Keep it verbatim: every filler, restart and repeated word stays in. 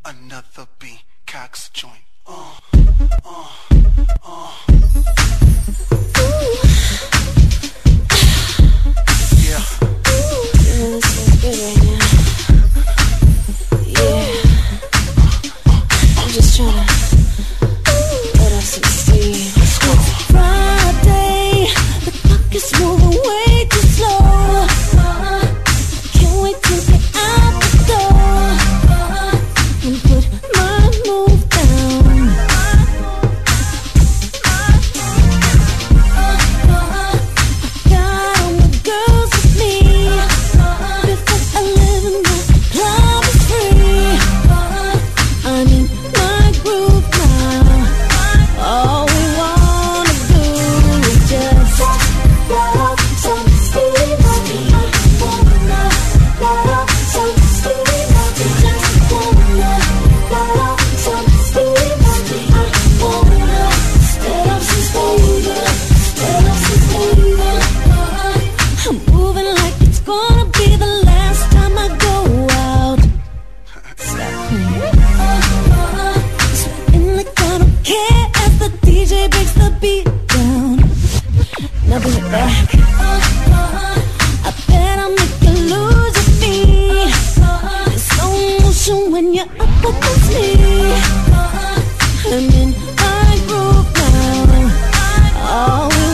another beat, Cox joint. Uh, uh, uh. Yeah. Yeah, this feels good right now. Yeah. I'm just trying to let off some steam. It's Friday, the clock is moving way too slow. Can't wait to get out the door and put my move down. I got all the girls with me. Before I live in the club is free. I'm in my groove now. All we wanna do is just let off some steam. I wanna let off some steam. Just wanna let off some steam. I wanna let off some steam. Let off some steam. I'm moving like it's gonna be the last time I go out. Stop playing. Sweating like I don't care as the D J breaks the beat down. Now bring it back. I bet I'll make you lose your feet. It's slow motion when you're up against me. I'm in my groove now. All we